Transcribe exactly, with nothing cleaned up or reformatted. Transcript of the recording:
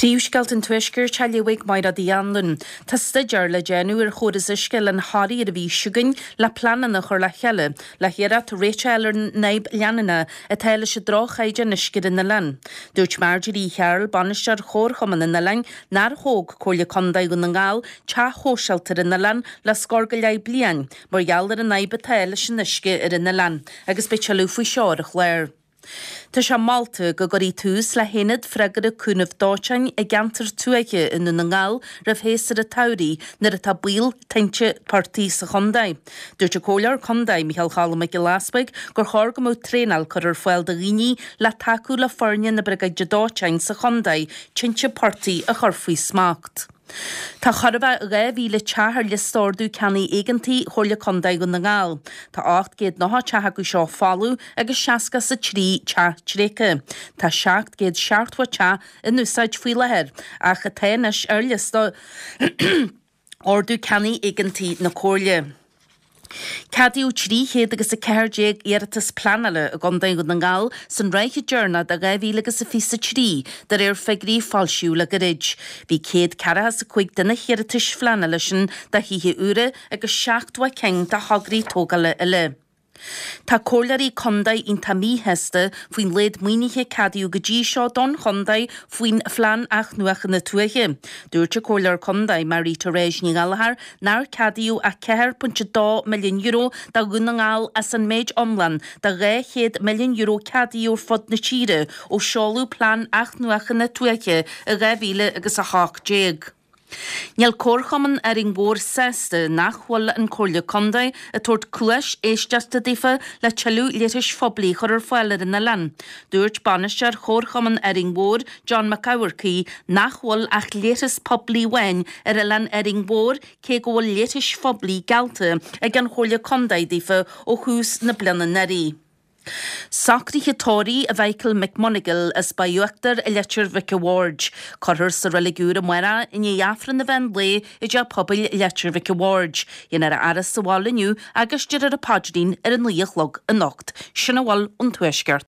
Príomhsceilt an tuisgur tealaigh maid a dhéanlann. Tá staidir le déanú ar chóir is isceil an háí ar a bhí siúgain le planana chur le cheile, le hiarat réiteir naib leanana a teile se droch éide niscid in na lan. Dúirt Marjorie Chearl banistear chóir chuman in na lan, nar hóg cóirle condaigh go na ngáil, te hóseiltar in na lan le scorga le blian, mar gealdar a naib a teile se nisce ar in na lan, agus be tealú faoi seoirach léir. Tá se Malta go gorí tús le héad freigar a cúnamh dátein a gantar tuaiche in na ngáil rah héasar a taurí nar a tá buil teinte partí sa chondaid. Dúirt a cóilear condaid Michael Chalama Gillespie gur chóir go mó trénal chur ar foiil de riní le taú le forne na brigaide dátein sa chondaid tinte partí a chorfaí smacht. Tá chorba réhíle tehar le stordú ceannaí éigeantí chóirle condaid go na ngáil. Tá ácht géad nóha tethe go seo fáú agus seaca sa trí te tréce. Tá seacht géad seaartha te in úsáid faoi lehead a cha téanais ar lista ordú ceannaí éigeantí na cóirle. Cadíú trí héad agus a ceirdeag iartas planala a gondaigh go na ngáil san reiche dearna a gaibhí agus a fisa trí dar ar feigrí falsiú le gorid. Bhí céad carahas a chuig duna chiaratas flanala sin de híthe ure agus seachtha ceng de hagraí tógala ile. Tá cóirlaí condaid in tamí hesta faoin léad muoinithe cadíú go dtí seo don chondaid faoin phlean ach nuacha na tuaiche. Dúirte cóirlear condaid Marie-Thérèse ní Gallagher nar cadíú a ceithre punt dó milliún euro da gúna ngáil as an méid omlan da ré chéad milliún euro cadíú fod na tíre ó seolú plán ach nuacha na tuaiche a réhíle agus a hách déag. Níl córchaman ar in bhór sesta nachhfuil an cóirle condaid a tuairt cluais éisteasta dífa le tealú léitis phoblí chur ar foiile in na lan. Dúirt banistear córchaman ar in bhór John McCowarkey nachhfuil ach léitis poblí wein ar a lan ar in bhór cé go bhfuil léitis phoblí galta ag an cóirle condaid dífa ó chús na bliana narí. Sacríthe tóirí a Michael McMonigal as baúachtar a letir Vicky Ward. Corthir sa religúra muera in iafran na bhean lé i d pobail letir Vicky Ward. Ian ar a aras sa bháil iniu agus deidir a padrín ar an líochlog a nocht. Sinna bháil an tuaisceart.